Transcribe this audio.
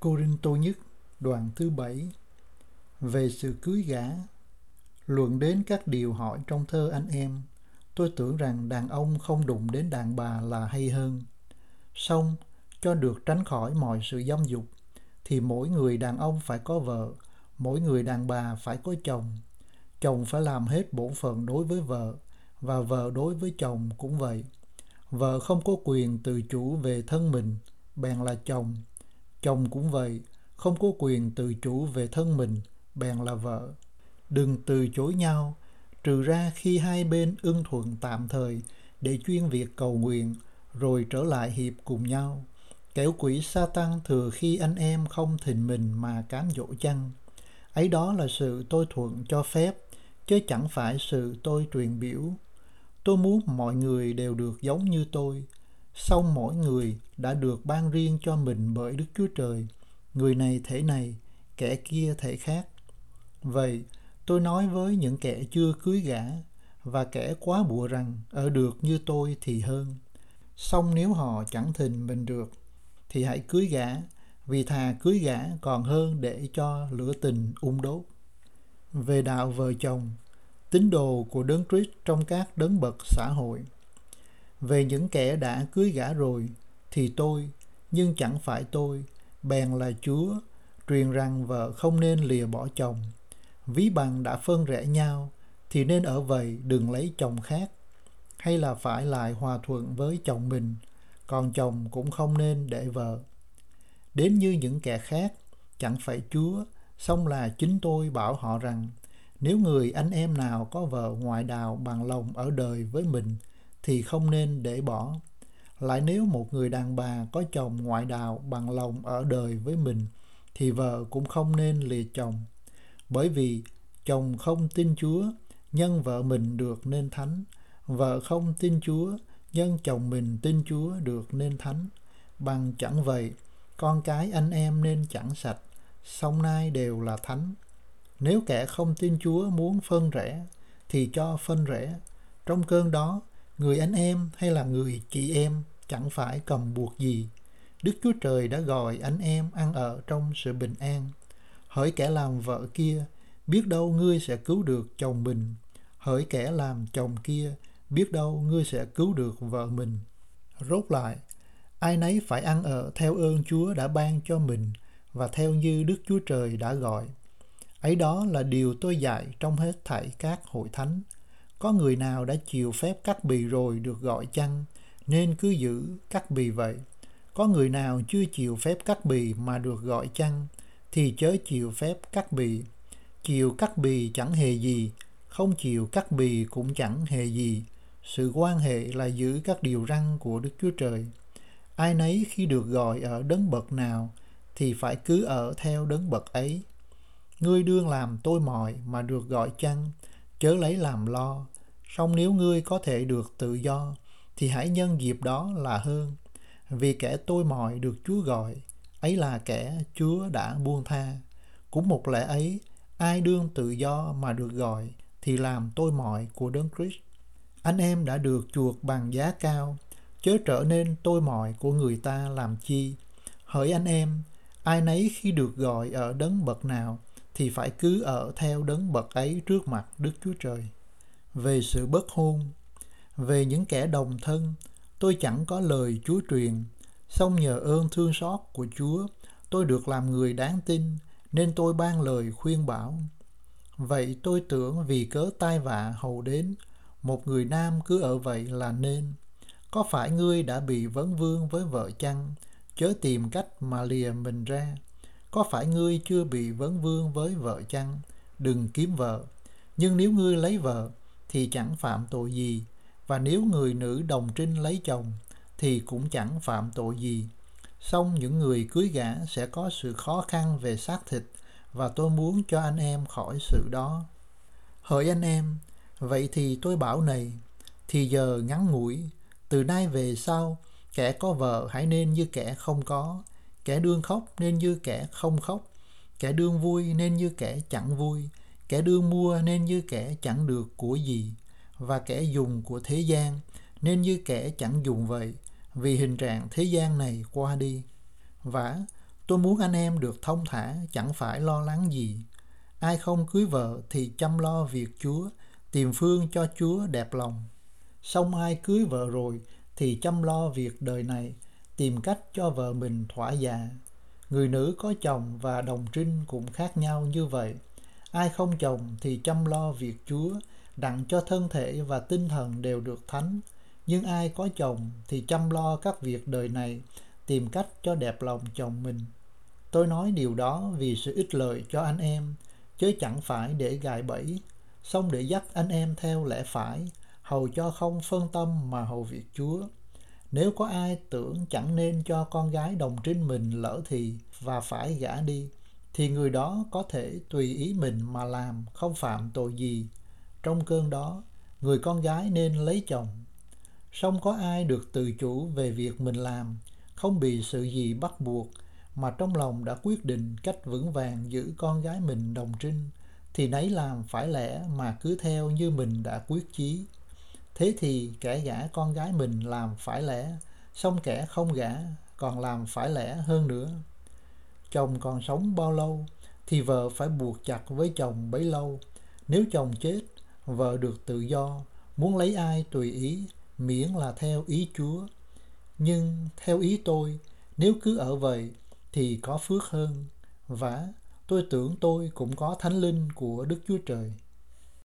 Cô-rinh-tô nhất đoạn thứ 7. Về sự cưới gả. Luận đến các điều hỏi trong thơ anh em, tôi tưởng rằng đàn ông không đụng đến đàn bà là hay hơn. Song cho được tránh khỏi mọi sự dâm dục thì mỗi người đàn ông phải có vợ, mỗi người đàn bà phải có chồng. Chồng phải làm hết bổn phận đối với vợ, và vợ đối với chồng cũng vậy. Vợ không có quyền tự chủ về thân mình, bèn là chồng. Chồng cũng vậy, không có quyền tự chủ về thân mình, bèn là vợ. Đừng từ chối nhau, trừ ra khi hai bên ưng thuận tạm thời để chuyên việc cầu nguyện, rồi trở lại hiệp cùng nhau. Kẻo quỷ Sa-tan thừa khi anh em không thình mình mà cám dỗ chăng. Ấy đó là sự tôi thuận cho phép, chứ chẳng phải sự tôi truyền biểu. Tôi muốn mọi người đều được giống như tôi, song mỗi người đã được ban riêng cho mình bởi Đức Chúa Trời, người này thể này, kẻ kia thể khác. Vậy, tôi nói với những kẻ chưa cưới gả và kẻ quá bụa rằng ở được như tôi thì hơn. Song nếu họ chẳng thình mình được, thì hãy cưới gả, vì thà cưới gả còn hơn để cho lửa tình đốt. Về đạo vợ chồng, tín đồ của Đấng Christ trong các đấng bậc xã hội. Về những kẻ đã cưới gả rồi, thì tôi, nhưng chẳng phải tôi, bèn là Chúa, truyền rằng vợ không nên lìa bỏ chồng. Ví bằng đã phân rẽ nhau, thì nên ở vậy đừng lấy chồng khác. Hay là phải lại hòa thuận với chồng mình, còn chồng cũng không nên để vợ. Đến như những kẻ khác, chẳng phải Chúa, song là chính tôi bảo họ rằng, nếu người anh em nào có vợ ngoại đạo bằng lòng ở đời với mình, thì không nên để bỏ. Lại nếu một người đàn bà có chồng ngoại đạo bằng lòng ở đời với mình, thì vợ cũng không nên lìa chồng. Bởi vì chồng không tin Chúa, nhân vợ mình được nên thánh. Vợ không tin Chúa, nhân chồng mình tin Chúa được nên thánh. Bằng chẳng vậy, con cái anh em nên chẳng sạch, song nay đều là thánh. Nếu kẻ không tin Chúa muốn phân rẽ, thì cho phân rẽ. Trong cơn đó, người anh em hay là người chị em chẳng phải cầm buộc gì. Đức Chúa Trời đã gọi anh em ăn ở trong sự bình an. Hỡi kẻ làm vợ kia, biết đâu ngươi sẽ cứu được chồng mình. Hỡi kẻ làm chồng kia, biết đâu ngươi sẽ cứu được vợ mình. Rốt lại, ai nấy phải ăn ở theo ơn Chúa đã ban cho mình và theo như Đức Chúa Trời đã gọi. Ấy đó là điều tôi dạy trong hết thảy các hội thánh. Có người nào đã chịu phép cắt bì rồi được gọi chăng, nên cứ giữ cắt bì vậy. Có người nào chưa chịu phép cắt bì mà được gọi chăng, thì chớ chịu phép cắt bì. Chịu cắt bì chẳng hề gì, không chịu cắt bì cũng chẳng hề gì. Sự quan hệ là giữ các điều răn của Đức Chúa Trời. Ai nấy khi được gọi ở đấng bậc nào, thì phải cứ ở theo đấng bậc ấy. Ngươi đương làm tôi mọi mà được gọi chăng, chớ lấy làm lo. Song nếu ngươi có thể được tự do, thì hãy nhân dịp đó là hơn. Vì kẻ tôi mọi được Chúa gọi, ấy là kẻ Chúa đã buông tha. Cũng một lẽ ấy, ai đương tự do mà được gọi, thì làm tôi mọi của Đấng Christ. Anh em đã được chuộc bằng giá cao, chớ trở nên tôi mọi của người ta làm chi. Hỡi anh em, ai nấy khi được gọi ở đấng bậc nào, thì phải cứ ở theo đấng bậc ấy trước mặt Đức Chúa Trời. Về sự bất hôn, về những kẻ đồng thân, tôi chẳng có lời Chúa truyền, song nhờ ơn thương xót của Chúa, tôi được làm người đáng tin, nên tôi ban lời khuyên bảo. Vậy tôi tưởng vì cớ tai vạ hầu đến, một người nam cứ ở vậy là nên. Có phải ngươi đã bị vấn vương với vợ chăng, chớ tìm cách mà lìa mình ra. Có phải ngươi chưa bị vấn vương với vợ chăng, đừng kiếm vợ. Nhưng nếu ngươi lấy vợ, thì chẳng phạm tội gì. Và nếu người nữ đồng trinh lấy chồng, thì cũng chẳng phạm tội gì. Song những người cưới gả sẽ có sự khó khăn về xác thịt, và tôi muốn cho anh em khỏi sự đó. Hỡi anh em, vậy thì tôi bảo này, thì giờ ngắn ngủi, từ nay về sau, kẻ có vợ hãy nên như kẻ không có, kẻ đương khóc nên như kẻ không khóc, kẻ đương vui nên như kẻ chẳng vui, kẻ đương mua nên như kẻ chẳng được của gì, và kẻ dùng của thế gian nên như kẻ chẳng dùng vậy, vì hình trạng thế gian này qua đi. Vả, Tôi muốn anh em được thông thả, chẳng phải lo lắng gì. Ai không cưới vợ thì chăm lo việc Chúa, tìm phương cho Chúa đẹp lòng. Xong ai cưới vợ rồi thì chăm lo việc đời này, tìm cách cho vợ mình thỏa dạ. Người nữ có chồng và đồng trinh cũng khác nhau như vậy. Ai không chồng thì chăm lo việc Chúa, đặng cho thân thể và tinh thần đều được thánh. Nhưng ai có chồng thì chăm lo các việc đời này, tìm cách cho đẹp lòng chồng mình. Tôi nói điều đó vì sự ích lợi cho anh em, chứ chẳng phải để gài bẫy, xong để dắt anh em theo lẽ phải, hầu cho không phân tâm mà hầu việc Chúa. Nếu có ai tưởng chẳng nên cho con gái đồng trinh mình lỡ thì và phải gả đi, thì người đó có thể tùy ý mình mà làm, không phạm tội gì. Trong cơn đó, người con gái nên lấy chồng. Song có ai được tự chủ về việc mình làm, không bị sự gì bắt buộc, mà trong lòng đã quyết định cách vững vàng giữ con gái mình đồng trinh, thì nấy làm phải lẽ mà cứ theo như mình đã quyết chí. Thế thì kẻ gả con gái mình làm phải lẽ, song kẻ không gả còn làm phải lẽ hơn nữa. Chồng còn sống bao lâu thì vợ phải buộc chặt với chồng bấy lâu. Nếu chồng chết, vợ được tự do, muốn lấy ai tùy ý, miễn là theo ý Chúa. Nhưng theo ý tôi, nếu cứ ở vậy thì có phước hơn. Và tôi tưởng tôi cũng có thánh linh của Đức Chúa Trời.